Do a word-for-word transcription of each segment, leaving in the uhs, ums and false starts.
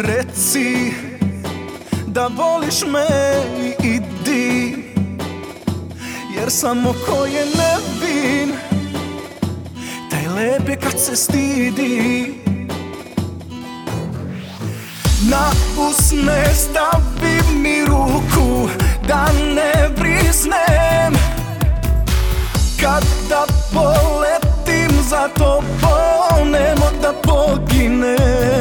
Reci da voliš me i idi, jer samo ko je nevin, taj lep je kad se stidi. Na usne stavi mi ruku da ne brisnem, kada poletim za tobom nemo da poginem.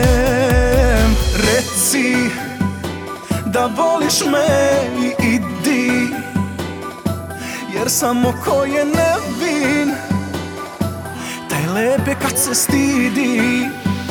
Reci da voliš me i idi, jer samo ko je nevin, taj lep je kad se stidi.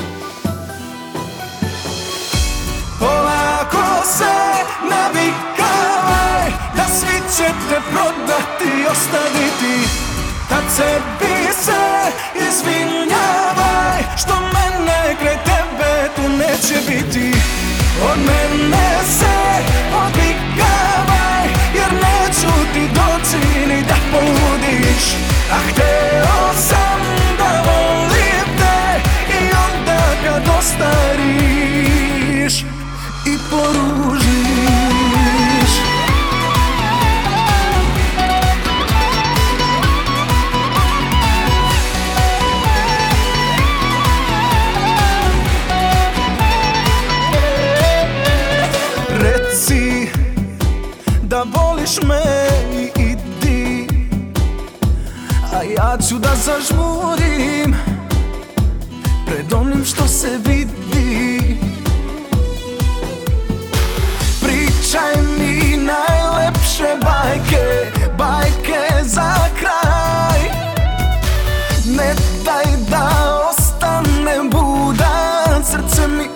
Polako se navikavaj, da svi će te prodati i ostaviti. Tad sebi se izvinjavaj, što mene kraj tebe tu neće biti. Od mene se odvikavaj, jer neću ti doći ni da poludiš. A hteo sam da volim te i onda kad ostariš i poružiš. Reci da voliš me i idi, a ja ću da zažmurim pred onim što se vidi. Pričaj mi najlepše bajke, bajke za kraj. Ne daj da ostanem budan, srce mi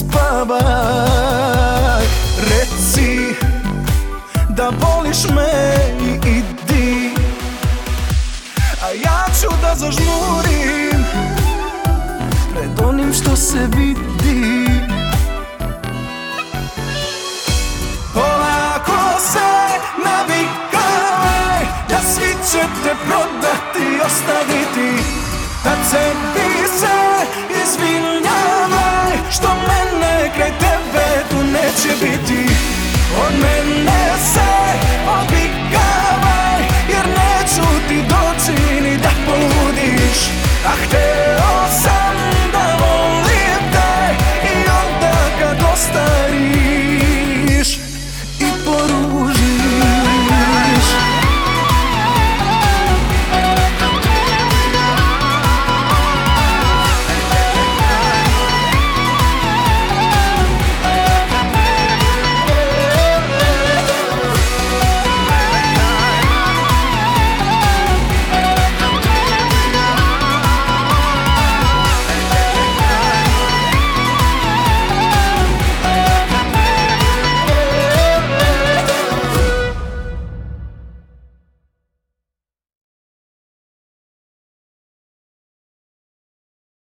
uspavaj. Reci da voliš me i idi, a ja ću da zažmurim pred onim što se vidi. Polako se navikavaj, da svi će te prodati i ostaviti. Tad sebi se izvinjavaj, što mene kraj tebe tu neće biti. Od mene